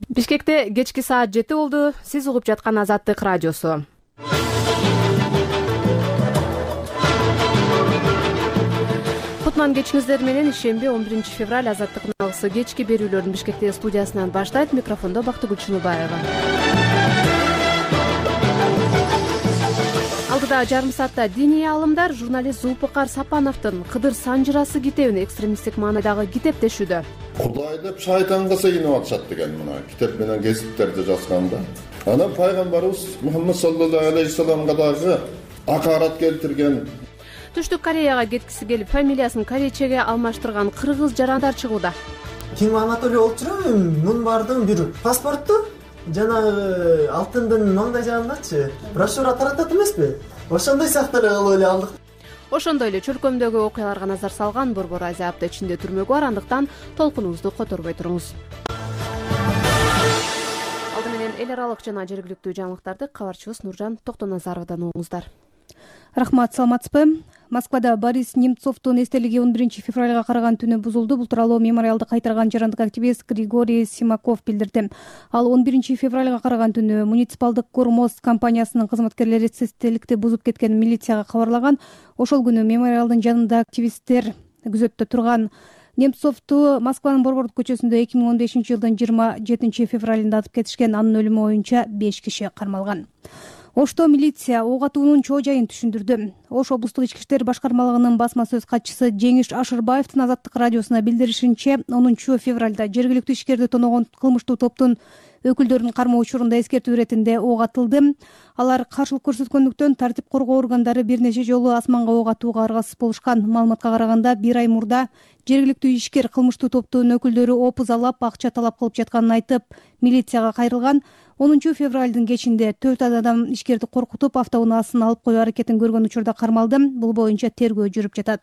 Бишкекте кечки саат 7 болду. Сиз угуп жаткан Азаттык радиосу. Кутман кечиңиздер менен ишемби 11 февраль Азаттыктын алгысы кечки берүүлөрүн Бишкектеги студиясынан баштайт. Микрофондо Бактыгүл Чыныбаева. Алдыда жарым саатта диний аалымдар журналист Зулпукар Сапановдун Кыдыр санжырасы китебин экстремисттик маанайдагы китептешүүдө. Кудай деп шайтанга сыйынып атышат деген мына китеп менен кесиптерди жазганда. Анан пайгамбарыбыз Мухаммад саллаллаху алейхи вассаламга дагы акарат келтирген. Түштүк Кореяга кеткиси келип, фамилиясын корейчеге алмаштырган кыргыз жарандар чыгууда. Ким Анатолий Олчуров мун бардым бир паспортту жанагы алтындын маңдай жагындачы брошюра таратат эмеспи? Ошондой сактар кылып эле алдык. Ошондой эле чөлкөмдөгү окуяларга назар салган Борбор Азия апта ичинде түрмөгө бар, андыктан толкунуңузду которбой туруңуз. Алды менен эл аралык жана жергиликтүү жаңылыктарды кабарчыбыз Нуржан Токтоназаровдон угуңуздар. Рахмат, саламатсызбы? Москвада Борис Немцовдун эстелиги 11 февралга караган түнү бузулду. Бул тууралуу мемориалды кайтарган жарандык активист Григорий Симаков билдирди. Ал 11 февралга караган түнү муниципалдык Кормост компаниясынын кызматкерлери эстеликти бузуп кеткен милицияга кабарлаган. Ошол күнү мемориалдын жанында активисттер күзөттө турган. Немцовду Москванын Борбордук көчөсүндө 2015 жылдын 27 февралында атып кетишкен. Анын өлүмү боюнча 5 киши кармалган. Ошто милиция ок атуунун чоо жайын түшүндүрдү. Ош облустук ички иштер башкармалыгынын басма сөз катчысы Жеңиш Ашырбаевдин Азаттык радиосуна билдиришинче, 10 февралда жергиликтүү ишкерди тоногон кылмыштуу топтун өкүлдөрүн кармоо учурунда эскертүү иретинде ок атылды. Алар каршылык көрсөткөндүктөн тартип коргоо органдары бир нече жолу асманга ок атууга аргасыз болушкан. Маалыматка караганда 1 ай мурда жергиликтүү ишкер кылмыштуу топтун өкүлдөрү опузалап, акча талап кылып жатканын айтып, милицияга кайрылган. 10 февралдын кечинде 4 адам ишкерди коркутуп, автоунаасын алып коюу аракетин көргөн учурда кармалды. Бул боюнча тергөө жүрүп жатат.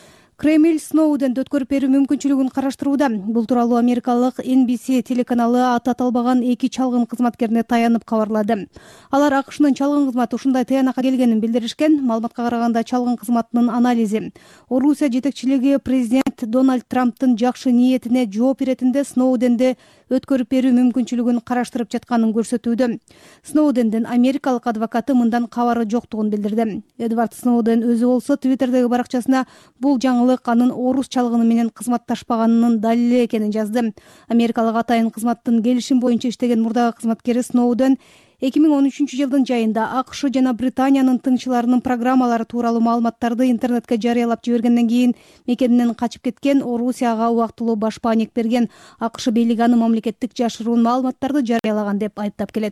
Кремль Сноуденди өткөрүп берүү мүмкүнчүлүгүн караштырууда. Бул тууралуу америкалык NBC телеканалы аты аталбаган 2 чалгын кызматкерине таянып кабарлады. Алар АКШнын чалгын кызматы ушундай тыянакка келгенин билдиришкен. Маалыматка караганда чалгын кызматынын анализи Орусия жетекчилиги президент Дональд Трамптын жакшы ниетине жооп беретинде Сноуденди өткөрүп берүү мүмкүнчүлүгүн караштырып жатканын көрсөтүүдө. Сноудендин америкалык адвокаты мындан кабары жоктугун билдирди. Эдвард Сноуден өзү болсо Твиттердеги баракчасына бул жаңылык анын орус чалгыны менен кызматташпаганынын далили экенин жазды. Америкалык атайын кызматтын келишим боюнча иштеген мурдагы кызматкери Сноуден 2013 жылдын жайында АКШ жана Британиянын тыңчыларынын программалары тууралуу маалыматтарды интернетке жарыялап жибергенден кийин мекенинен качып кеткен, Орусияга убактылуу башпаанек берген. АКШ бийлиги аны мамлекеттик жашыруун маалыматтарды жарыялаган деп айыптап келет.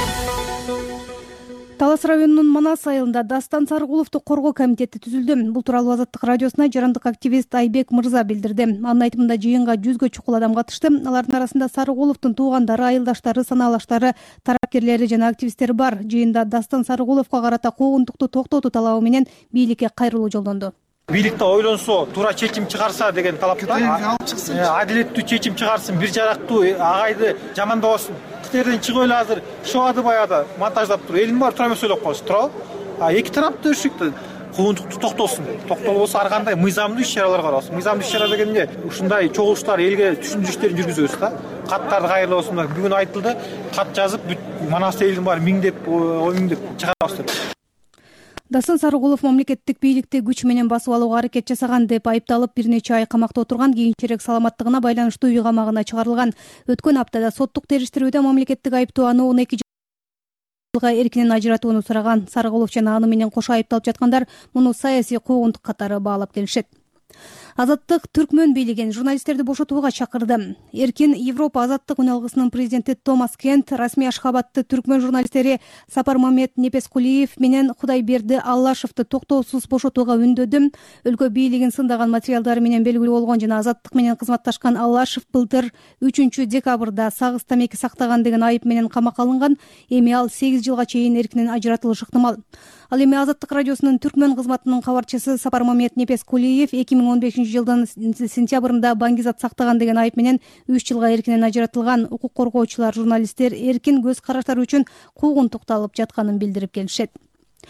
Талас районунун Манас айылында Дастан Сарыгуловду коргоо комитети түзүлдү. Бул тууралуу Азаттык радиосуна жарандык активист Айбек Мырза билдирди. Анын айтымында жыйынга 100гө чукул адам катышты. Алардын арасында Сарыгуловдун туугандары, айылдаштары, санаалаштары, тарапкерлери жана активисттер бар. Жыйында Дастан Сарыгуловго карата куугунтукту токтотуу талабы менен бийликке кайрылуу жолдонду. Бийликте ойлонсо, туура чечим чыгарса деген талапта, адилеттүү чечим чыгарсын, бир жарактуу агайды жамандабасын. Кытерден чыгып эле азыр шоады баягы монтаждап туруп, элдин баары туура эмес ойлоп коюш, туурабы? Эки тараптуу өшүктү куугунтукту токтосун. Токтолбосо ар кандай мыйзамдуу иш-чаралар каралсын. Мыйзамдуу иш-чара дегенде ушундай чогулуштар элге түшүндүрүү иштерин жүргүзөбүз да. Каттарды кайрылабыз. Бүгүн айтылды, кат жазып, Манас элдин баары миңдеп, миңдеп чыгарабыз деп. Дастан Сарыгулов мамлекеттик бийликти күч менен басып алууга аракет жасаган деп айыпталып, бир нече ай камакта отурган. Кийинчерээк саламаттыгына байланыштуу үй камагына чыгарылган. Өткөн аптада соттук териштирүүдө мамлекеттик айыптоо аны 12 жылга эркинен ажыратууну сураган. Сарыгулов жана аны менен кошо айыпталып жаткандар муну саясий куугунтук катары баалап келишет. Азаттык түркмөн бийлигин журналисттерди бошотууга чакырды. Эркин Европа азаттык уналгысынын президенти Томас Кент расмий Ашхабадты түркмөн журналисттери Сапармамет Непескулиев менен Кудайберди Аллашевди токтоосуз бошотууга үндөдү. Өлкө бийлигин сындаган материалдары менен белгилүү болгон жана азаттык менен кызматташкан Аллашев былтыр 3 декабрда сагыз тамеки сактаган деген айып менен камакка алынган. Эми ал 8 жылга чейин эркинен ажыратылышы ыктымал. Ал эми Азаттык радиосунун түркмөн кызматынын кабарчысы Сапармамет Непескулиев 2015 жылдын сентябрында баңгизат сактаган деген айып менен 3 жылга эркинен ажыратылган. Укук коргоочулар, журналисттер эркин көз караштары үчүн куугунтукталып жатканын билдирип келишет.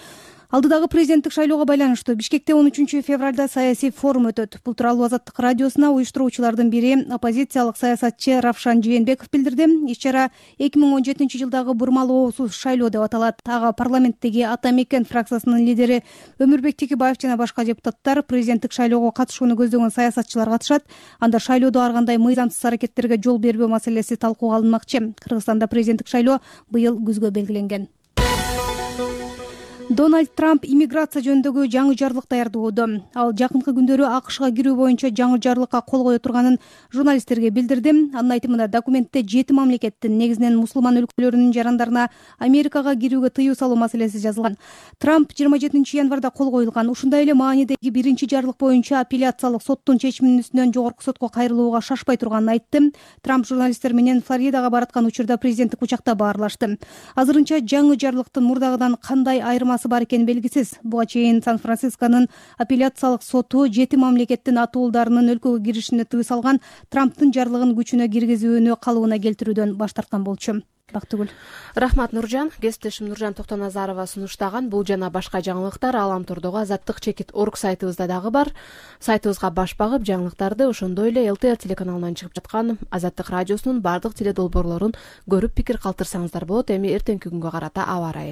Алдыдагы президенттик шайлоого байланыштуу Бишкекте 13 февралда саясий форум өтөт. Бул тууралуу Азаттык радиосуна уюштуруучулардын бири оппозициялык саясатчы Равшан Жээнбеков билдирди. Иш-чара 2017-жылдагы бурмалоосуз шайлоо деп аталат. Ага парламенттеги Ата Мекен фракциясынын лидери Өмүрбек Текебаев жана башка депутаттар, президенттик шайлоого катышууну көздөгөн саясатчылар катышат. Анда шайлоодо ар кандай мыйзамсыз аракеттерге жол бербөө маселеси талкууга алынмакчы. Кыргызстанда президенттик шайлоо быйыл күзгө белгиленген. Дональд Трамп иммиграция жөнүндөгү жаңы жарлык даярдоодо. Ал жакынкы күндөрү АКШга кирүү боюнча жаңы жарлыкка кол кое турганын журналисттерге билдирди. Анын айтымында документте 7 мамлекеттин, негизинен мусулман өлкөлөрүнүн жарандарына Америкага кирүүгө тыюу салуу маселеси жазылган. Трамп 27 январда кол коюлган. Ушундай эле маанидеги биринчи жарлык боюнча апелляциялык соттун чечиминин үстүнөн жогорку сотко кайрылууга шашпай турганын айтты. Трамп журналисттер менен Флоридага бараткан учурда президенттик учакта баарлашты. Азырынча жаңы жарлыктын мурдагыдан кандай айырмасы бар экени белгисиз. Буга чейин Сан-Францисконун апелляциялык соту 7 мамлекеттин атуулдарынын өлкөгө киришине тыюу салган Трамптын жарлыгын күчүнө киргизүүнү калыбына келтирүүдөн баш тарткан болчу. Бактыгүл. Рахмат Нуржан. Кесиптешим Нуржан Токтоназарова сунуштаган бул жана башка жаңылыктар Аламтордогу Азаттык.org сайтыбызда дагы бар. Сайтыбызга баш багып жаңылыктарды ошондой эле ЛТР телеканалынан чыгып жаткан Азаттык радиосунун бардык теле долбоорлорун көрүп пикир калтырсаңыздар болот. Эми эртеңки күнгө карата аба ырайы.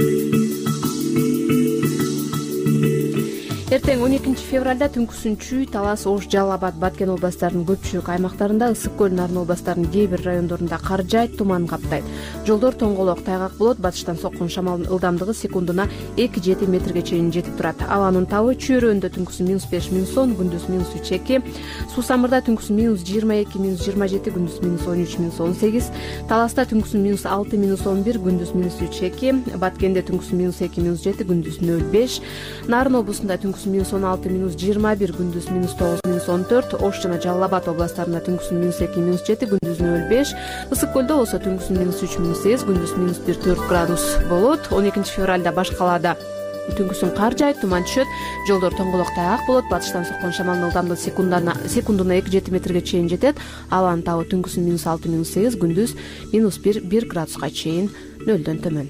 Эртең 12 февралда түнкүсүн Чүй, Талас, Ош, Жалал Абад, Баткен областарынын көпчүлүк аймактарында, Ысык көл, Нарын областарынын кээ бир райондорунда кар жаайт, туман каптайт. Жолдор тоңголок, тайгак болот. Батыштан соккун шамалдын ылдамдыгы секундуна 2-7 метрге чейин жетип турат. Абанын табы Чүйрөндө түнкүсүн -5, -10, күндүз -3-2, Суусамырда түнкүсүн -22, -27, күндүз -13, -18, Таласта түнкүсүн -6, -11, күндүз -3-2, Баткенде түнкүсүн -2, -7, күндүз 0-5, Нарын облусунда түнкүсүн -16, -21, күндүз -9, -14, Ош жана Жалал Абад областарында түнкүсүн -2, -7, күндүз 0-5, Ысык көлдө болсо түнкүсүн -3, -8, күндүз -1-4 градус болот. 12 февралда баш калаада түнкүсүн кар жаайт, туман түшөт, жолдор тоңголок, тайгак болот. Батыштан соккон шамалдын ылдамдыгы секундуна 2-7 метрге чейин жетет. Абанын табы түнкүсүн -6, -8, күндүз -1 градуска чейин нөлдөн төмөн.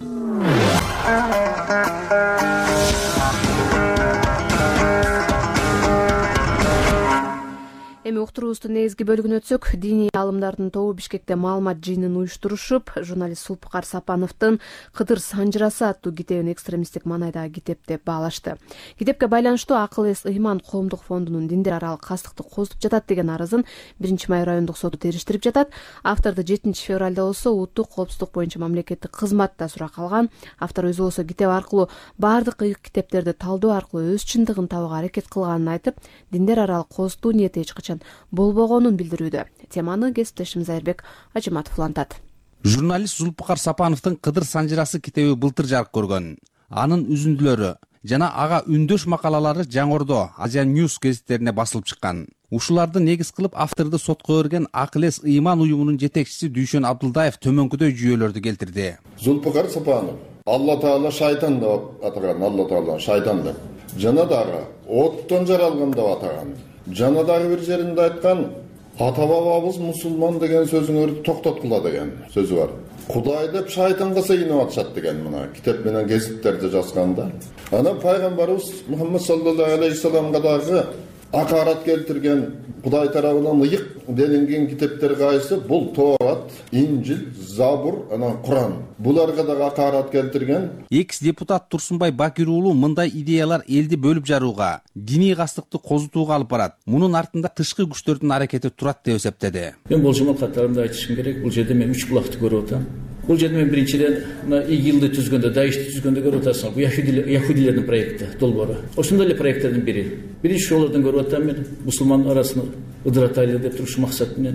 Эми уктуруубуздун негизги бөлүгүнө өтсөк, диний аалымдардын тобу Бишкекте маалымат жыйынын уюштурушуп, журналист Зулпукар Сапановдун Кыдыр санжырасы аттуу китебин экстремисттик маанайдагы китеп деп баалашты. Китепке байланыштуу Акыл эс ыйман коомдук фондунун диндер аралык кастыкты козутуп жатат деген арызын 1-май райондук соту териштирип жатат. Авторду 7 февралда болсо улуттук коопсуздук боюнча мамлекеттик кызматта сурак алган. Автор өзү болсо китеп аркылуу баардык ыйык китептерди талдоо аркылуу өз чындыгын табууга аракет кылганын айтып, диндер аралык козутуу ниети эч качан болбогонун билдирүүдө. Теманы кесиптешим Зайырбек Ажыматов улантат. Журналист Зулпукар Сапановдун Кыдыр санжырасы китеби былтыр жарык көргөн. Анын үзүндүлөрү жана ага үндөш макалалары Жаңордо, Азия Ньюс гезиттерине басылып чыккан. Ушуларды негиз кылып авторду сотко берген Акыл эс ыйман уюмунун жетекчиси Дүйшөн Абдулдаев төмөнкүдөй жүйөлөрдү келтирди. Зулпукар Сапанов Алла Таала шайтан деп атаган, Алла Таала шайтан деп. Жана дагы оттон жаралган деп атаган. Жана дагы бир жеринде айткан, ата бабабыз мусулман деген сөзүңөрдү токтоткула деген сөзү бар. Кудай деп шайтанга сыйынып атышат деген мына китеп менен гезиттерди жазганда. Анан пайгамбарыбыз Мухаммад саллаллаху алейхи саламга дагы акарат келтирген Кудай тарабынан ыйык делинген китептер кайсы? Бул Тоорат, Инжил, Забур, анан Куран. Буларга да акарат келтирген. Экс-депутат Турсунбай Бакир уулу мындай идеялар элди бөлүп жарууга, диний кастыкты козутууга алып барат. Мунун артында тышкы күчтөрдүн аракети турат деп эсептеди. Мен болжомол катарымда айтышым керек. Бул жерде мен 3 булакты көрүп атам. Бул жерде мен биринчиден ИГИЛди түзгөндө, Даишти түзгөндө көрүп атасың. Бул яхудилердин проекти, долбоору. Ошондой эле проекттердин бири. Биринчи жолдон көрүп атам мен мусулман арасын ыдыратайлы деп туруш максат менен.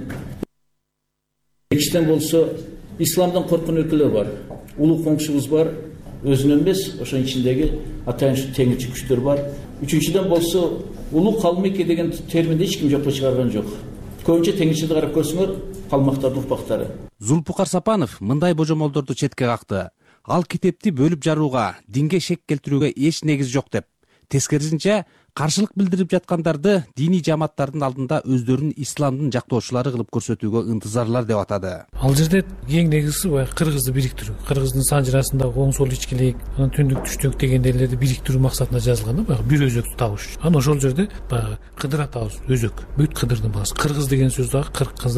Экинчиден болсо исламдан корккон өлкөлөр бар. Улуу коңшубуз бар, өзүнөн эмес, ошонун ичиндеги атайын теңирчи күчтөр бар. Үчүнчүдөн болсо улуу калмыке деген терминди эч ким жокко чыгарган жок. Көбүнчө теңирчиди карап көрсөңөр, калмактардын урпактары. Зулпукар Сапанов мындай божомолдорду четке какты. Ал китепти бөлүп жарууга, динге шек келтирүүгө эч негиз жок деп, Тескерисинче каршылык билдирип жаткандарды диний жамааттардын алдында өздөрүн исламдын жактоочулары кылып көрсөтүүгө ынтызарлар деп атады. Ал жерде эң негизгиси баягы кыргызды бириктирүү, кыргыздын санжырасында оң сол ичкилик, анан түндүк түштүк деген элерди бириктирүү максатында жазылган да, баягы бир өзөктү табыш үчүн. Анан ошол жерде баягы Кыдыр атабыз өзөк, бүт Кыдырдын баласы. Кыргыз деген сөз дагы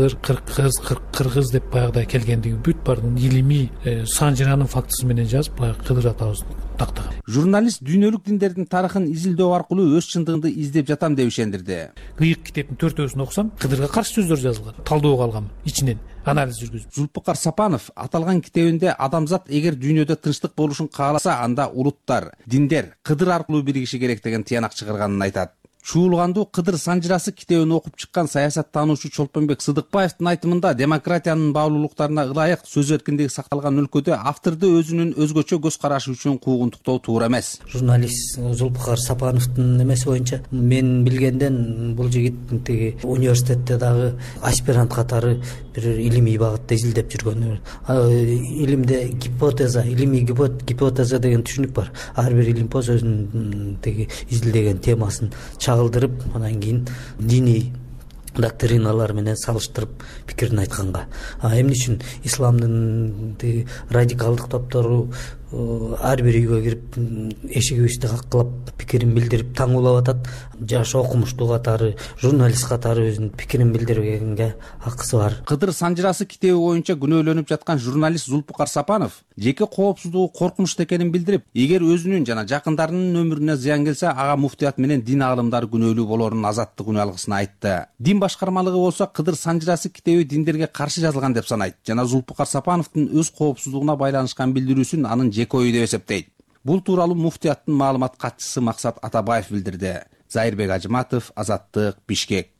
кыргыз деп баягыдай келгендиги бүт бардын илимий санжыранын фактысы менен жазып, баягы Кыдыр атабыз тактаган. Журналист дүйнөлүк диндердин тарыхын изилдөө аркылуу өз чындыгымды издеп жатам деп ишендирди. Ыйык китептин 4-өсүн окусам, Кыдырга каршы сөздөр жазылган. Талдоого алгам ичинен анализ жүргүзүп. Зулпукар Сапанов аталган китебинде адамзат эгер дүйнөдө тынчтык болушун кааласа, анда улуттар, диндер Кыдыр аркылуу биригиши керек деген тыянак чыгарганын айтат. Чуулгандуу Кыдыр санжырасы китебин окуп чыккан саясаттануучу Чолпонбек Сыдыкбаевдин айтымында демократиянын баалуулуктарына ылайык сөз эркиндиги сакталган өлкөдө авторду өзүнүн өзгөчө көз карашы үчүн куугунтуктоо туура эмес. Журналист Зулпукар Сапановдун эмеси боюнча мен билгенден бул жигит тиги университетте дагы аспирант катары бир илимий багытта изилдеп жүргөн. Илимде гипотеза, илимий гипотеза деген түшүнүк бар. Ар бир илимпоз өзүнүн тиги изилдеген темасын чагылдырып, анан кийин диний доктриналар менен салыштырып пикирин айтканга. Эмне үчүн исламдын радикалдык топтору ар бир үйгө кирип эшигибизди каккылап пикирин билдирип таңуулап атат. Жаш окумуштуу катары, журналист катары өзүнүн пикирин билдиргенге акысы бар. Кыдыр санжырасы китеби боюнча күнөөлөнүп жаткан журналист Зулпукар Сапанов жеке коопсуздугу коркунучта экенин билдирип, эгер өзүнүн жана жакындарынын өмүрүнө зыян келсе, ага муфтият менен дин аалымдары күнөөлүү болорун азаттык үн алгысын айтты. Дин башкармалыгы болсо Кыдыр санжырасы китеби диндерге каршы жазылган деп санайт жана Зулпукар Сапановдун өз коопсуздугуна байланышкан билдирүүсүн анын жеке ою деп эсептейт. Бул тууралуу муфтияттын маалымат катчысы Максат Атабаев билдирди. Зайырбек Ажыматов, Азаттык, Бишкек.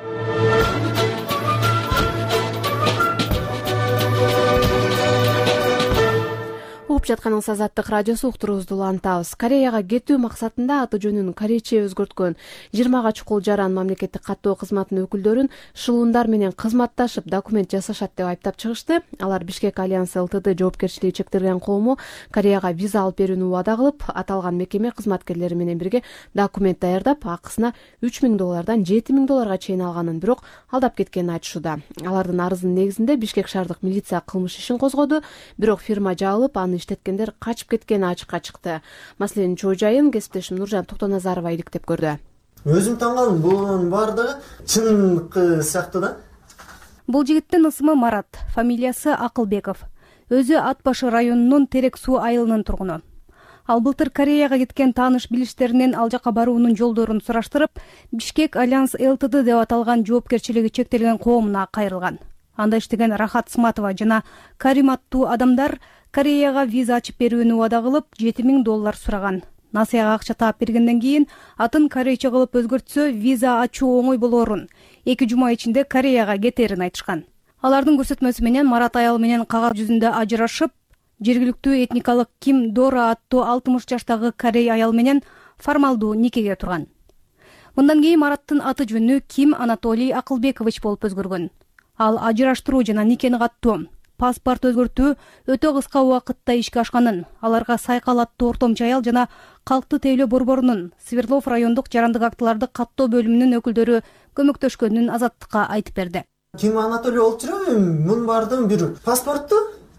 Угуп жатканыңыз Азаттык радиосу, уктуруубузду улантабыз. Кореяга кетүү максатында аты жөнүн корейче өзгөрткөн 20 чукул жаран мамлекеттик каттоо кызматынын өкүлдөрүн шылуундар менен кызматташып документ жасашат деп айыптап чыгышты. Алар Бишкек Альянс ЛТД жоопкерчилиги чектелген коому Кореяга виза алып берүүнү убада кылып, аталган мекеме кызматкерлери менен бирге документ даярдап, акысына $3,000 $7,000 чейин алганын, бирок алдап кеткенин айтышууда. Алардын арызынын негизинде Бишкек шаардык милиция кылмыш ишин козгоду, бирок фирма жабылып, аны иштеткендер качып кеткени ачыкка чыкты. Маселенин чоо жайын кесиптешим Нуржан Токтоназарова иликтеп көрдү. Өзүм таң калдым, бунун баардыгы чындыкы сыяктуу да. Бул жигиттин ысымы Марат, фамилиясы Акылбеков. Өзү Ат башы районунун Терек суу айылынын тургуну. Ал былтыр Кореяга кеткен тааныш билиштеринен ал жака баруунун жолдорун сураштырып, Бишкек Альянс ЛТД деп аталган жоопкерчилиги чектелген коомуна кайрылган. Анда иштеген Рахат Сматова жана Карим аттуу адамдар Кореяга виза ачып берүүнү убада кылып $7,000 сураган. Насыяга акча таап бергенден кийин атын корейче кылып өзгөртсө виза ачуу оңой болорун, 2 жума ичинде Кореяга кетерин айтышкан. Алардын көрсөтмөсү менен Марат аял менен кагаз жүзүндө ажырашып, жергиликтүү этникалык Ким Дора аттуу 60 жаштагы корей аял менен формалдуу никеге турган. Мындан кийин Мараттын аты жөнү Ким Анатолий Акылбекович болуп өзгөргөн. Ал ажыраштыруу жана никени каттоо, паспорт өзгөртүү өтө кыска убакытта ишке ашканын, аларга Сайкал аттуу ортомчу аял жана Калкты тейлөө борборунун Свердлов райондук жарандык актыларды каттоо бөлүмүнүн өкүлдөрү көмөктөшкөнүн Азаттыкка айтып берди. Ким Анатолий болуп жүрөм, мун бардым бир паспортту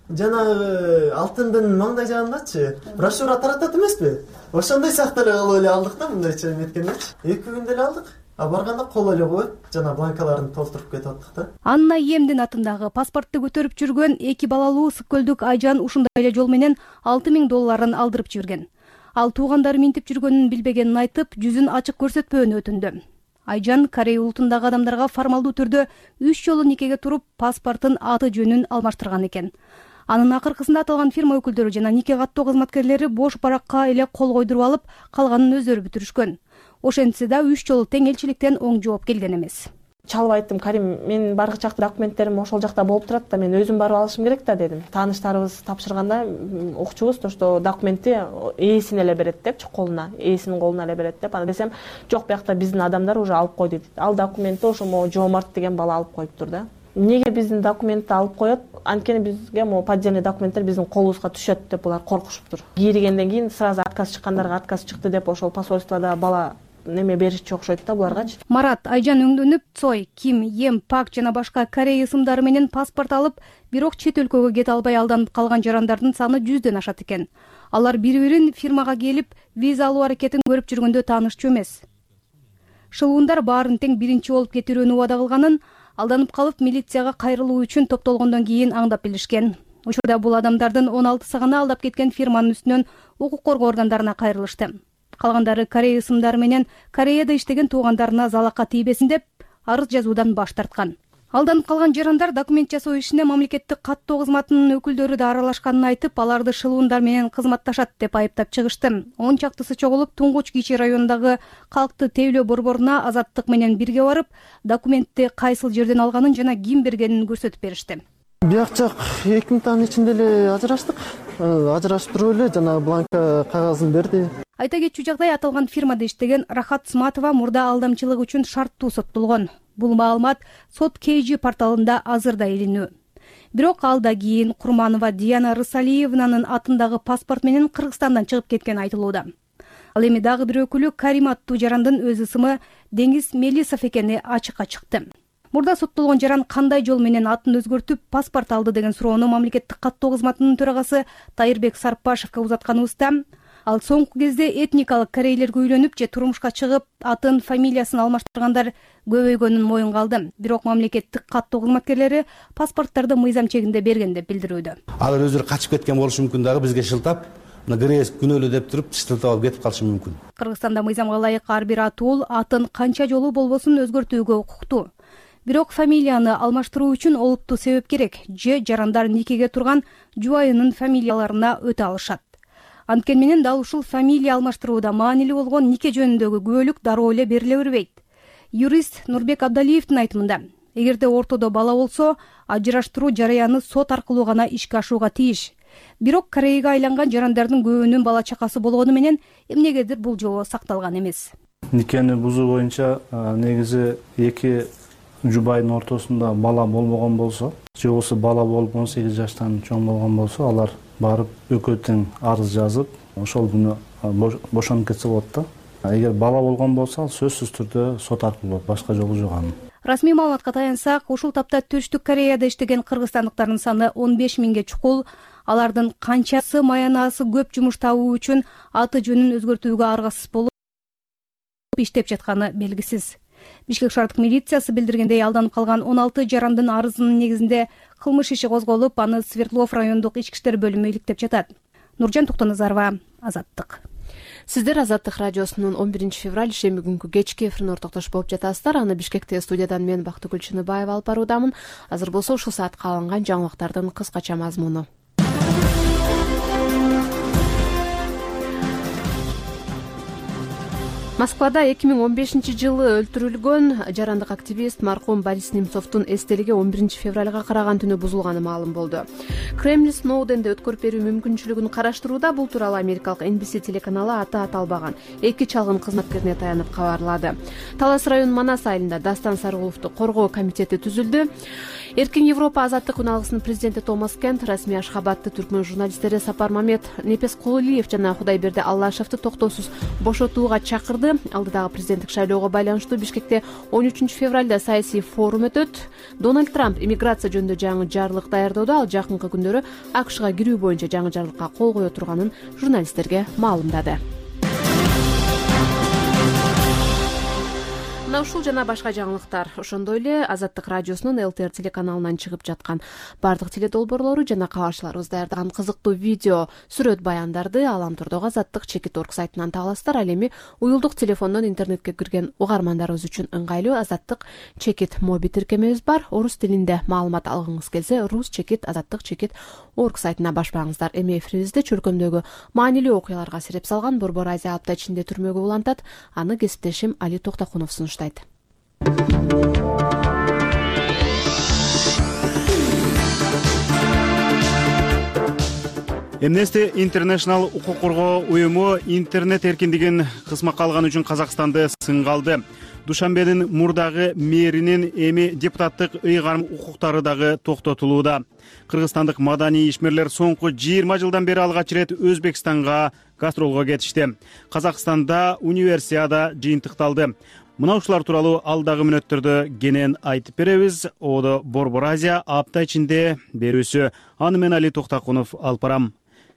жанагы алтындын маңдай жагындачы брошюра таратат эмеспи? Ошондой сыяктуу эле алдык да, мындайча эметкенде. 2 күндө эле алдык. Барганда кол эле коюп, жана бланкаларын толтуруп кетип аттык да. Анна Емдин атындагы паспортты көтөрүп жүргөн 2 балалуу Сыккөлдүк Айжан ушундай эле жол менен $6,000 алдырып жиберген. Ал туугандары минтип жүргөнүн билбегенин айтып, жүзүн ачык көрсөтпөөнү өтүндү. Айжан Корей улутундагы адамдарга формалдуу түрдө 3 жолу никеге туруп, паспортун аты жөнүн алмаштырган экен. Анын акыркысында аталган фирма өкүлдөрү жана нике каттоо кызматкерлери бош баракка эле кол койдуруп алып, калганын өздөрү бүтүрүшкөн. Ошентсе да 3 жолу тең элчиликтен оң жооп келген эмес. Чалып айттым, Карим, мен баргы жакта документтерим ошол жакта болуп турат да, мен өзүм барып алышым керек да дедим. Тааныштарыбыз тапшырганда укчубуз что документти ээсине эле берет депчи, колуна, ээсинин колуна эле берет деп. Аны десем, жок, биякта биздин адамдар уже алып койду дейт. Ал документти ошо Жоомарт деген бала алып коюптур да. Эмнеге биздин документти алып коет? Анткени бизге могу поддельный документтер биздин колубузга түшөт деп булар коркушуптур. Киргенден кийин сразу отказ чыккандарга отказ чыкты деп ошол посольстводо бала неме беришчи окшойт да буларгачы. Марат Айжан өңдөнүп, Цой, Ким, Ем, Пак жана башка Корея ысымдары менен паспорт алып, бирок чет өлкөгө кете албай алданып калган жарандардын саны 100дөн ашат экен. Алар бири-бирин фирмага келип, виза алуу аракетин көрүп жүргөндө таанышчу эмес. Шылуундар баарын тең биринчи болуп кетирүүнү убада кылганын, алданып калып милицияга кайрылуу үчүн топтолгондон кийин аңдап билишкен. Учурда бул адамдардын 16 сагана алдап кеткен фирманын үстүнөн укук коргоо органдарына кайрылышты. Калгандары Корея ысымдары менен Кореяда иштеген туугандарына залакка тийбесин деп арыз жазуудан баш тарткан. Алданып калган жарандар документ жасоо ишине мамлекеттик каттоо кызматынын өкүлдөрү да аралашканын айтып, аларды шылуундар менен кызматташат деп айыптап чыгышты. 10 чактысы чогулуп Туңгуч Кичи районундагы калкты тейлөө борборуна Азаттык менен бирге барып, документти кайсыл жерден алганын жана ким бергенин көрсөтүп беришти. Бияк жак 2 минуттан ичинде эле ажыраштык. Ажырашып туруп эле жана бланка кагазын берди. Айта кетчү жагдай, аталган фирмада иштеген Рахат Сматова мурда алдамчылык үчүн шарттуу соттолгон. Бул маалымат Сот KG порталында азырда илинүү. Бирок алда кийин Курманова Диана Рысалиевнанын атындагы паспорт менен Кыргызстандан чыгып кеткени айтылууда. Ал эми дагы бир өкүлү Карим аттуу жарандын өз ысымы Деңиз Мелисов экени ачыкка чыкты. Мурда соттолгон жаран кандай жол менен атын өзгөртүп паспорт алды деген суроону мамлекеттик каттоо кызматынын төрагасы Тайырбек Сарпашевке узатканыбызда, ал соңку кезде этникалык корейлерге үйлөнүп же турмушка чыгып, атын, фамилиясын алмаштыргандар көбөйгөнүн моюнга алды. Бирок мамлекеттик каттоо кызматкерлери паспорттарды мыйзам чегинде берген деп билдирүүдө. Алар өздөрү качып кеткен болушу мүмкүн, дагы бизге шылтап, Грейс күнөөлүү деп туруп, шылтап алып кетип калышы мүмкүн. Кыргызстанда мыйзамга ылайык ар бир атуул атын канча жолу болбосун өзгөртүүгө укуктуу. Бирок фамилияны алмаштыруу үчүн олуттуу себеп керек, же жарандар никеге турган жубайынын фамилияларына өтө алышат. Анткени менен дал ушул фамилия алмаштырууда маанилүү болгон нике жөнүндөгү күбөлүк дароо эле бериле бербейт. Юрист Нурбек Абдалиевдин айтымында, эгерде ортодо бала болсо, ажыраштыруу жараяны сот аркылуу гана ишке ашууга тийиш. Бирок Кореяга айланган жарандардын көбүнүн бала чакасы болгону менен эмнегедир бул жобо сакталган эмес. Никени бузуу боюнча негизи эки жубайдын ортосунда бала болбогон болсо, же болбосо бала болуп 18 жаштан чоң болгон болсо, алар барып экөө тең арыз жазып, ошол күнү бошонуп кетсе болот да. Эгер бала болгон болсо, ал сөзсүз түрдө сот аркылуу болот, башка жолу жок анын. Расмий маалыматка таянсак, ушул тапта Түштүк Кореяда иштеген кыргызстандыктардын саны 15 миңге чукул. Алардын канчасы маянасы көп жумуш табуу үчүн аты жөнүн өзгөртүүгө аргасыз болуп иштеп жатканы белгисиз. Бишкек шаардык милициясы билдиргендей, алданып калган 16 жарандын арызынын негизинде кылмыш иши козголуп, аны Свердлов райондук ички иштер бөлүмү иликтеп жатат. Нуржан Токтоназарова, Азаттык. Сиздер Азаттык радиосунун 11 февраль ишемби күнкү кечки эфирин ортоктош болуп жатасыздар. Аны Бишкекте студиядан мен Бактыгүл Чыныбаева алып баруудамын. Азыр болсо ушул саатка алынган жаңылыктардын кыскача мазмуну. Москвада 2015 жылы өлтүрүлгөн жарандык активист маркум Борис Немцовдун эстелиги 11 февралга караган түнү бузулганы маалым болду. Кремль Сноуденди өткөрүп берүү мүмкүнчүлүгүн караштырууда. Бул тууралуу америкалык NBC телеканалы аты аталбаган эки чалгын кызматкерине таянып кабарлады. Талас районунун Манас айылында Дастан Сарыгуловду коргоо комитети түзүлдү. Эркин Европа азаттык үналгысынын президенти Томас Кент, расмий Ашхабадты түркмөн журналисттери Сапар Мамед, Непес Кулиев жана Кудайберди Аллашевди токтоосуз бошотууга чакырды. Алдыдагы президенттик шайлоого байланыштуу Бишкекте 13 февралда саясий форум өтөт. Дональд Трамп иммиграция жөнүндө жаңы жарлык даярдоодо, ал жакынкы күндөрү АКШга кирүү боюнча жаңы жарлыкка кол кое турганын журналисттерге маалымдады. Ушул жана башка жаңылыктар ошондой эле Азаттык радиосунун ЛТР телеканалынан чыгып жаткан бардык теледолбоорлору жана кабарчыларыбыз даярдаган кызыктуу видео, сүрөт баяндарды Аламтурдогу Азаттык-Чекит.орг сайтынан таба аласыздар. Ал эми уюлдук телефондон интернетке кирген угармандарыбыз үчүн ыңгайлуу Азаттык-Чекит моби тиркемебиз бар. Орус тилинде маалымат алгыңыз келсе, Рус-Чекит Азаттык-Чекит.орг сайтына башпаңыздар. Эми эфирибизде чөлкөмдөгү маанилүү окуяларга сереп салган Борбор Азия апта ичинде түрмөгө улантат. Аны кесиптешим Али Токтакунов сунуштайт. Amnesty International укук коргоо уюму интернет эркиндигин кысмакка алган үчүн Казакстанды сынга алды. Душанбенин мурдагы мэринин эми депутаттык ыйгарым укуктары дагы токтотулууда. Кыргызстандык маданий ишмерлер соңку 20 жылдан бери алгач рет Өзбекстанга гастролго кетишти. Казакстанда универсиада жыйынтыкталды. Мына ушулар тууралуу алдагы мүнөттөрдө кенен айтып беребиз. Одо Борбор Азия апта ичинде берүүсү. Аны мен Али Токтакунов алып барам.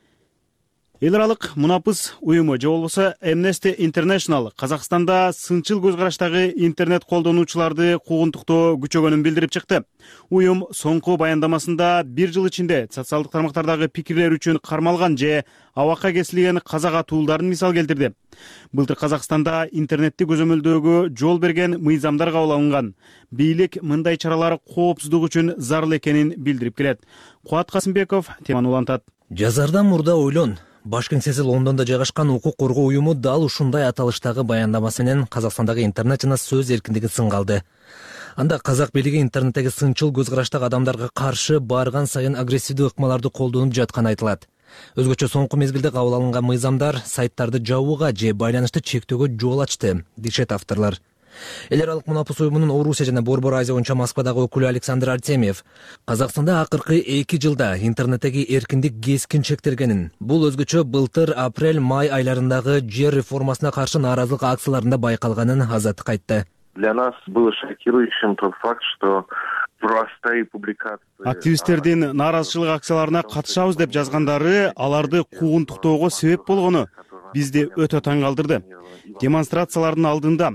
Эл аралык мунапыс уюму же болбосо Amnesty International Казакстанда сынчыл көз караштагы интернет колдонуучуларды куугунтуктоо күчөгөнүн билдирип чыкты. Уюм соңку баяндамасында 1 жыл ичинде социалдык тармактардагы пикирлер үчүн кармалган же абакка кесилген казак атууларын мисал келтирди. Былтыр Казакстанда интернетти көзөмөлдөөгө жол берген мыйзамдар кабыл алынган. Бийлик мындай чаралар коопсуздук үчүн зарыл экенин билдирип келет. Куат Касымбеков теманы улантат. Жазардан мурда ойлон. Баш кеңсеси Лондондо жайгашкан укук коргоо уюму дал ушундай аталыштагы баяндамасы менен Казакстандагы интернет жана сөз эркиндигин сынга алды. Анда казак бийлиги интернеттеги сынчыл көз караштагы адамдарга каршы барган сайын агрессивдүү ыкмаларды колдонуп жатканы айтылат. Өзгөчө соңку мезгилде кабыл алынган мыйзамдар сайттарды жабууга же байланышты чектөөгө жол ачты, дешет авторлор. Эл аралык мунапыс уюмунун Орусия жана Борбор Азия боюнча Москвадагы өкүлү Александр Артемьев Казакстанда акыркы 2 жылда интернеттеги эркиндик кескин чектелгенин, бул өзгөчө былтыр апрель-май айларындагы жер реформасына каршы нааразылык акцияларында байкалганын азаттык айтты. Для нас было шокирующим тот факт, что простые публикации... Активисттердин нааразычылык акцияларына катышабыз деп жазгандары аларды куугунтуктоого себеп болгону бизди өтө таң калтырды. Демонстрациялардын алдында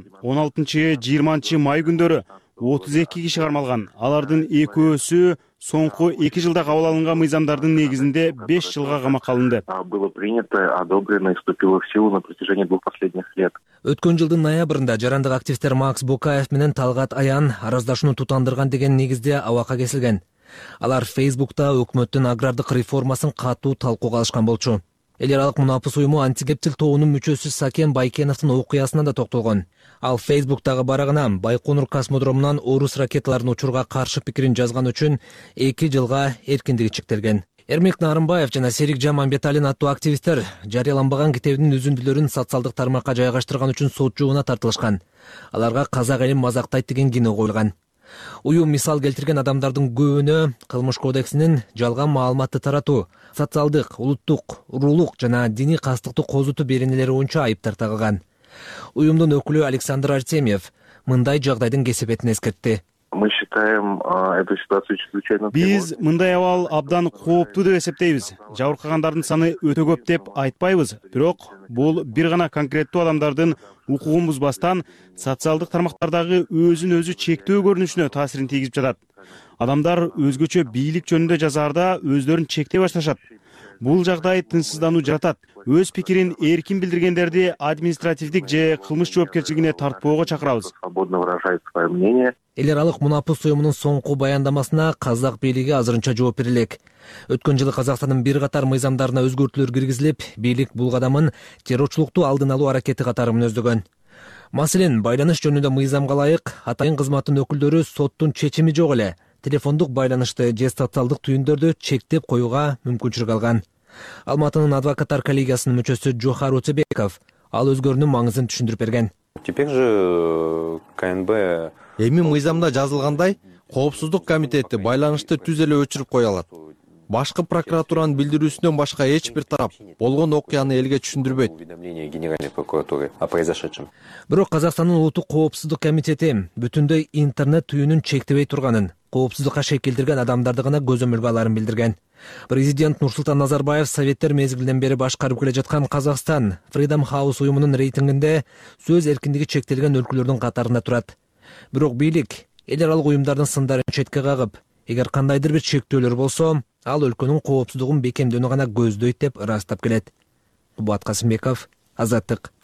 16-20 май күндөрү 32 киши кармалган. Алардын экөөсү соңку 2 жылда кабыл алынган мыйзамдардын негизинде 5 жылга камакка алынды. Было принято, одобрено и вступило в силу на протяжении 2 последних лет. Өткөн жылдын ноябрында жарандык активисттер Макс Бокаев менен Талгат Аян араздашууну тутандырган деген негизде абакка кесилген. Алар Фейсбукта өкмөттүн агрардык реформасын катуу талкууга алышкан болчу. Эл аралык мунапыс уюму антикептил тобунун мүчөсү Сакен Байкеновдун окуясына да токтолгон. Ал Фейсбуктагы барагына Байконур космодромунан орус ракеталарын учурга каршы пикирин жазган үчүн 2 жылга эркиндиги чектелген. Эрмек Нарымбаев жана Серик Жаманбеталин аттуу активисттер жарыяланбаган китебинин үзүндүлөрүн социалдык тармакка жайгаштырган үчүн сот жообуна тартылышкан. Аларга казак элин мазактайт деген кино коюлган. Уюм мисал келтирген адамдардын көбүнө кылмыш кодексинин жалган маалыматты таратуу, социалдык, улуттук, уруулук жана диний кастыктуу козутуу беренелери боюнча айыптар тагылган. Уюмдун өкүлү Александр Артемьев мындай жагдайдын кесепетин эскертти. Мы считаем эту ситуацию чрезвычайно... Биз мындай абал абдан кооптуу деп эсептейбиз. Жабыркагандардын саны өтө көп деп айтпайбыз, бирок бул бир гана конкреттүү адамдардын укугун бузбастан социалдык тармактардагы өзүн өзү чектөө көрүнүшүнө таасирин тийгизип жатат. Адамдар өзгөчө бийлик жөнүндө жазаарда өздөрүн чектей башташат. Бул жагдай тынчсыздануу жаратат. Өз пикирин эркин билдиргендерди административдик же кылмыш жоопкерчилигине тартпоого чакырабыз. Свободно выражает свое мнение. Эл аралык мунапыс уюмунун соңку баяндамасына казак бийлиги азырынча жооп бере элек. Өткөн жылы Казакстандын бир катар мыйзамдарына өзгөртүүлөр киргизилип, бийлик бул кадамын террорчулукту алдын алуу аракети катары мүнөздөгөн. Маселен, байланыш жөнүндө мыйзамга ылайык атайын кызматтын өкүлдөрү соттун чечими жок эле телефондук байланышты же социалдык түйүндөрдү чектеп коюуга мүмкүнчүлүк алган. Алматынын адвокаттар коллегиясынын мүчөсү Жохар Оцебеков ал өзгөрүүнүн маңызын түшүндүрүп берген. Теперь же КНБ... Эми мыйзамда жазылгандай, коопсуздук комитети байланышты түз эле өчүрүп кое алат. Башкы прокуратуранын билдирүүсүнөн башка эч бир тарап болгон окуяны элге түшүндүрбөйт. Бирок Казакстандын улуттук коопсуздук комитети бүтүндөй интернет түйүнүн чектебей турганын, коопсуздукка шек келтирген адамдарды гана көзөмөлгө аларын билдирген. Президент Нурсултан Назарбаев советтер мезгилинен бери башкарып келе жаткан Казакстан Freedom House уюмунун рейтингинде сөз эркиндиги чектелген өлкөлөрдүн катарында турат. Бирок бийлик эл аралык уюмдардын сындарын четке кагып, эгер кандайдыр бир чектөөлөр болсо, ал өлкөнүн коопсуздугун бекемдөөнү гана көздөйт деп ырастап келет. Кубат Касымбеков, Азаттык.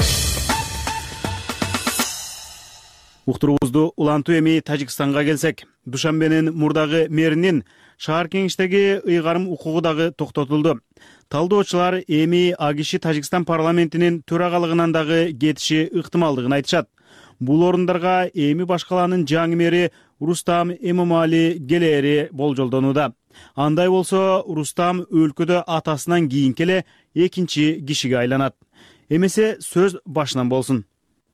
Уктуруубузду улантуу эми Тажикстанга келсек, Душанбенин мурдагы мэринин шаар кеңештеги ыйгарым укугу дагы токтотулду. Талдоочулар эми АГШ Тажикстан парламентинин төрагалыгынан дагы кетиши ыктымалдыгын айтышат. Бул орундарга эми башкаланын жаңы мэри Рустам Эмомали келери болжолдонууда. Андай болсо, Рустам өлкөдө атасынан кийинки эле экинчи кишиге айланат. Эмесе сөз башынан болсун.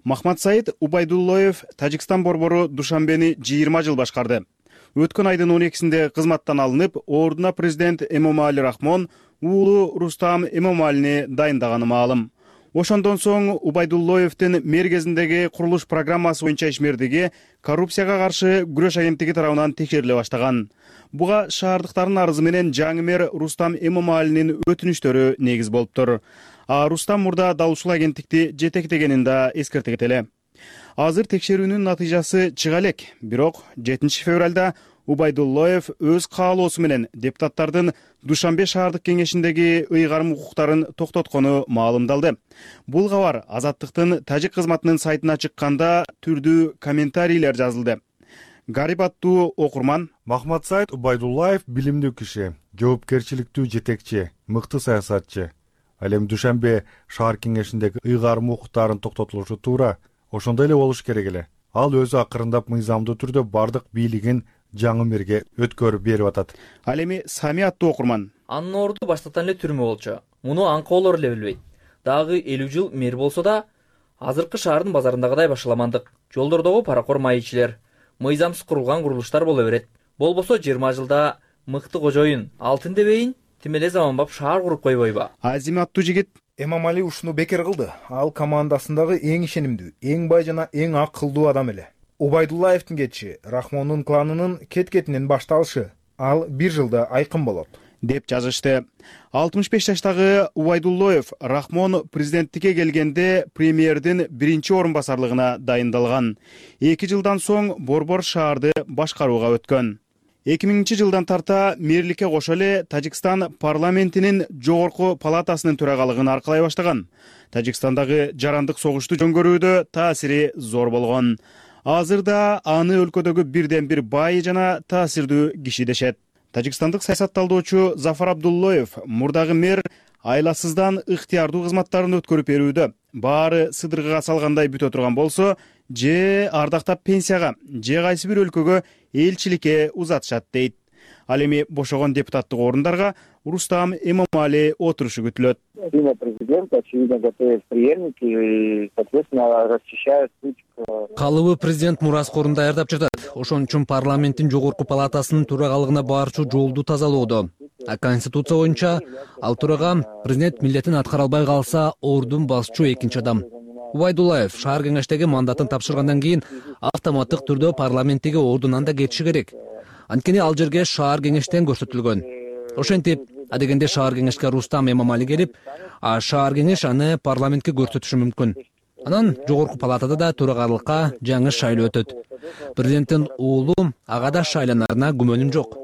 Махматсайыт Убайдуллоев Тажикстан борбору Душанбени 20 жыл башкарды. Өткөн айдын 12-синде кызматтан алынып, ордуна президент Эмомали Рахмон уулу Рустам Эмомалини дайындаганы маалым. Ошондон соң Убайдуллоевдин мэр кезиндеги курулуш программасы боюнча ишмердиги коррупцияга каршы күрөш агенттиги тарабынан текшериле баштаган. Буга шаардыктардын арызы менен жаңы мэр Рустам Эмомалинин өтүнүчтөрү негиз болуптур. Рустам мурда дал ушул агенттикти жетектегенин да эскерте кетели. Азыр текшерүүнүн натыйжасы чыга элек, бирок 7 февралда Убайдуллоев өз каалоосу менен депутаттардын Душанбе шаардык кеңешиндеги ыйгарым укуктарын токтоткону маалымдалды. Бул кабар Азаттыктын тажик кызматынын сайтына чыкканда түрдүү комментарийлер жазылды. Гарип аттуу окурман: Махматсайыт Убайдуллаев билимдүү киши, жоопкерчиликтүү жетекчи, мыкты саясатчы. Ал эми Душанбе шаар кеңешиндеги ыйгарым укуктарын токтотулушу туура, ошондой эле болуш керек эле. Ал өзү акырындап мыйзамдуу түрдө бардык бийлигин жаңы мэрге өткөрүп берип атат. Ал эми Сами аттуу окурман: Анын орду баштартан эле түрмө болчу. Муну аңка болор эле билбейт. Дагы 50 жыл мэр болсо да, азыркы шаардын базарындагыдай башаламандык. Жолдордогу паракор майчилер, мыйзамсыз курулган курулуштар боло берет. Болбосо 20 жылда мыкты кожоюн, алтын дебейин, тим эле заманбап шаар куруп койбойбу? Азим аттуу жигит: Эмомали ушуну бекер кылды. Ал командасындагы эң ишенимдүү, эң бай жана эң акылдуу адам эле. Убайдуллаевдин кетиши Рахмондун кланынын кеткетинен башталышы. Ал 1 жылда айкын болот, деп жазышты. 65 жаштагы Убайдуллоев Рахмон президенттикке келгенде премьердин 1-орун басарлыгына дайындалган. 2 жылдан соң борбор шаарды башкарууга өткөн. 2000 жылдан тарта мэрликке кошо эле Тажикстан парламентинин жогорку палатасынын төрагалыгын аркалай баштаган. Тажикстандагы жарандык согушту жөнгөрүүдө таасири зор болгон. Азырда аны өлкөдөгү бирден бир бай жана таасирдүү киши дешет. Тажикстандык саясатталдоочу Зафар Абдуллоев мурдагы мэр айласыздан ыктыярдуу кызматтарын өткөрүп берүүдө баары сыдыргыга салгандай бүтө турган болсо, же ардактап пенсияга, же кайсы бир өлкөгө элчиликке узатышат дейт. Ал эми бошогон депутаттык орундарга Рустам Эмомали отурушу күтүлөт. Президент, очевидно, готовит преемники и, соответственно, расчищает путь. Калыбы президент мураскорун даярдап жатат. Ошон үчүн парламенттин жогорку палатасынын төрагалыгына барчу жолду тазалоодо. Конституция боюнча ал төрага президент милдетин аткара албай калса, ордун басчу экинчи адам. Убайдуллаев шаар кеңештеги мандатын тапшыргандан кийин автоматтык түрдө парламенттеги ордунан да кетиши керек. Анткени ал жерге шаар кеңештен көрсөтүлгөн. Ошентип, адегенде шаар кеңешке Рустам Эмомали келип, шаар кеңеш аны парламентке көрсөтүшү мүмкүн. Анан жогорку палатада да төрагалыкка жаңы шайлоо өтөт. Президенттин уулу ага да шайланарына күмөнүм жок.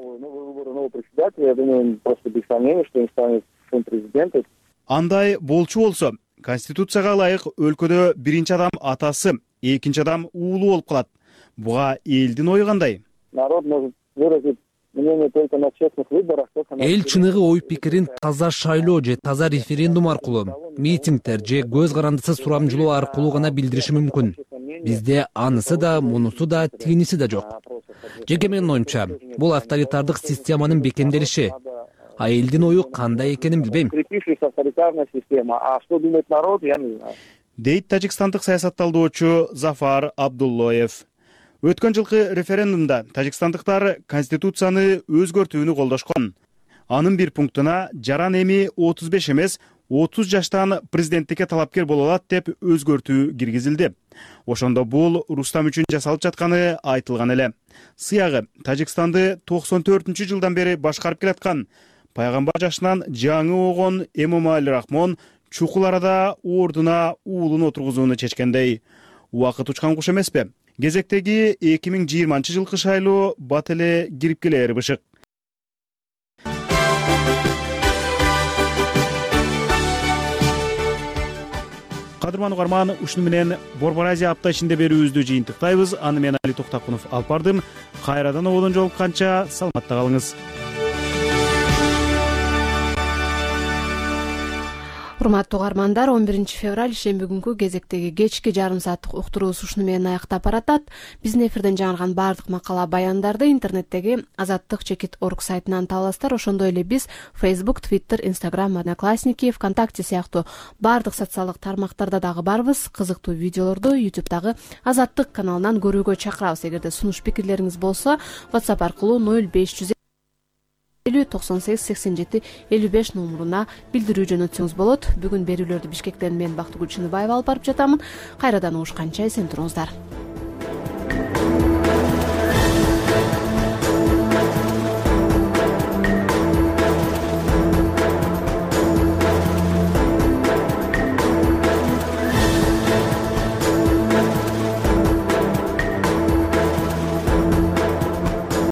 Андай болчу болсо, Конституцияга ылайык өлкөдө 1-чи адам атасы, 2-чи адам уулу болуп калат. Буга элдин ою кандай? Народ может выразить мнение только на честных выборах. Эл чыныгы ой пикирин таза шайлоо же таза референдум аркылуу, митингдер же көз карандысыз сурамжылоо аркылуу гана билдириши мүмкүн. Бизде анысы да, мунусу да, тигиниси да жок. Жеке менин оюмча, бул авторитардык системанын бекемделиши. А элдин ою кандай экенин билбейм. Дейт тажикстандык саясатталдоочу Зафар Абдуллоев. Өткөн жылкы референдумда тажикстандыктар конституцияны өзгөртүүнү колдошкон. Анын бир пунктуна жаран эми 35 эмес 30 жаштан президенттикке талапкер боло алат деп өзгөртүү киргизилди. Ошондо бул Рустам үчүн жасалып жатканы айтылган эле. Сыягы Тажикстанды 94-жылдан бери башкарып келаткан пайгамбар жашынан жаңы огон Эмомали Рахмон чукул арада ордуна уулун отургузууну чечкендей. Убакыт учкан куш эмеспи? Кезектеги 2020 жылкы шайлоо бат эле кирип келери бышык. Кадырман угарман, ушуну менен Борбор Азия апта ичинде берүүбүздү жыйынтыктайбыз. Аны мен Али Токтакунов алып бардым. Кайрадан ободон жолукканча саламатта калыңыз. урматтуу угармандар, 11 февраль ишемби күнкү кезектеги кечки жарым сааттык уктуруубуз ушуну менен аяктап баратат. Биздин эфирден жаңырган баардык макала баяндарды интернеттеги azattik.org сайтынан таба аласыздар. Ошондой эле биз Facebook, Twitter, Instagram, Одноклассники, ВКонтакте сыяктуу баардык социалдык тармактарда дагы барбыз. Кызыктуу видеолорду YouTube'дагы Азаттык каналынан көрүүгө чакырабыз. Эгерде сунуш пикирлериңиз болсо, WhatsApp аркылуу 0500 98 87 55 номуруна билдирүү жөнөтсөңүз болот. Бүгүн берүүлөрдү Бишкектен мен Бактыгүл Чыныбаева алып барып жатамын. Кайрадан угушканча эсен туруңуздар.